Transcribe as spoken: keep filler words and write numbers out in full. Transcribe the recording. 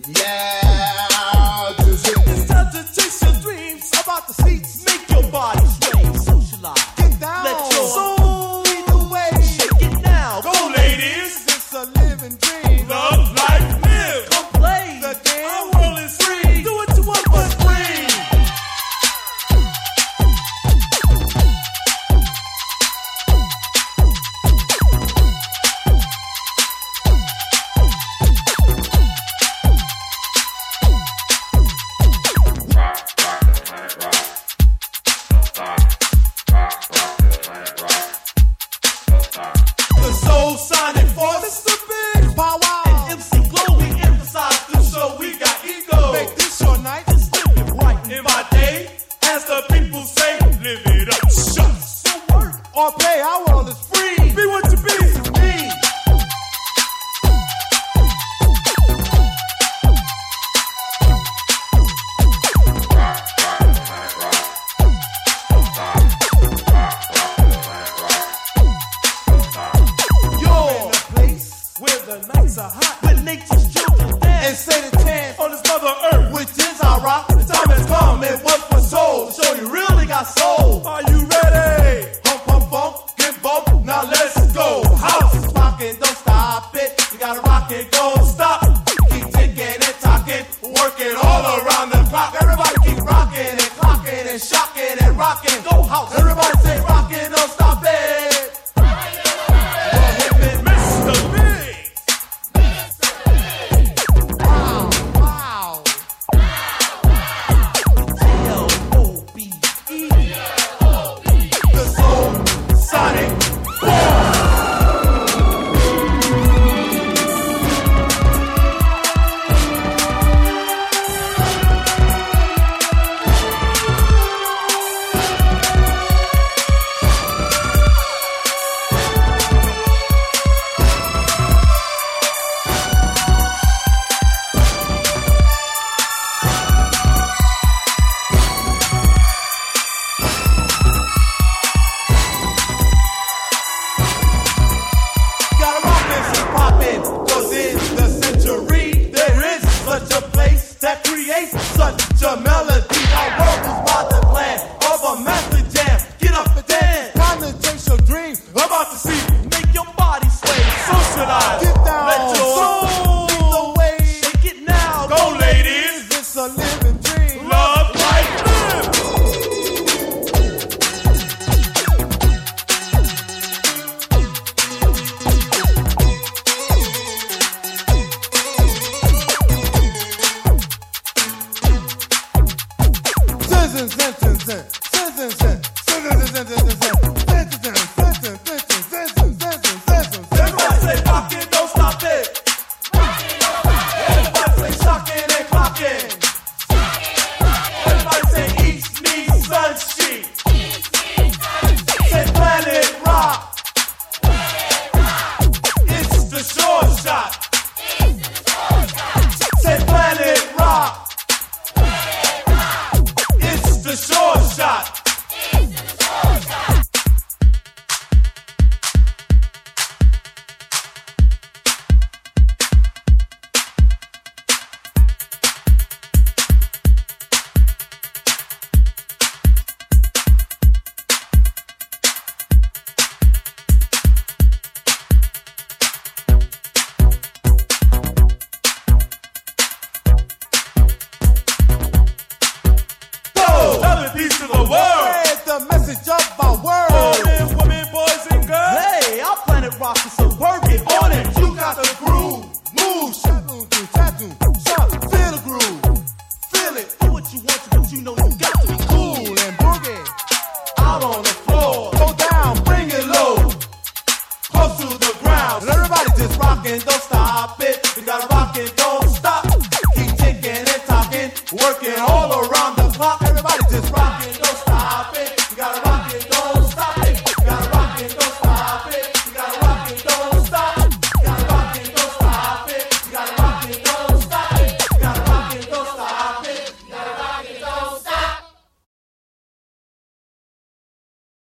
Yeah, this is It's time to chase your dreams about the seats. Make your body sway, socialize. Get down. Let your soul lead the way. Shake it now. Go, ladies. It's a living dream. Love, life, live. Come play. The game. Our world is free. Do what you want, but free. The Soul Sonic Force is the big Power. and M C Glow. We emphasize the show. We got ego. Make this your night. Just live it right in my day, as the people say, live it up. Shucks. So work Or play. Our world is free. be what you be. Me. Yo, In a place where the nights are hot, where nature's children and dance say the chance. on this mother earth. Which is our rock. The time has come and work for soul. Show you really got soul. Are you ready? Pump, pump, pump, get bump. Now let's go. House is rocking, don't stop it. You gotta rock it, don't stop. Keep ticking and talking, working all around the clock. Everybody keep rocking and clocking and shocking and rocking. Go house. Everybody say rocking, don't stop it. Mister Big. Wow, wow. L O B E. The Soul Sonic Gotta rock this and poppin', 'cause in the century there is such a place that creates such a melody. Our world is by the plan of a master jam. Get up and dance, time to chase your dream. About to see, Make your body sway, socialize. get down, Let your soul lead the way. Shake it now. Go, ladies, it's a living dream. Love, life, live. Citizen, citizen, citizen, citizen, citizen, citizen, citizen, citizen, citizen, citizen, citizen. Everybody say rock it, don't stop it. Everybody say shocking and clocking. Everybody say east meets sun sheet. Say planet rock. It's the short shot. Say planet rock. It's the short shot. Whoa! Tell the peace to the world. Spread the message of our world. All men, women, boys, and girls. Hey, our planet rock is so working on it. You got the groove. Move, shadow, do, tattoo, shot, feel the groove. Feel it. Do what you want to, but you know you got to.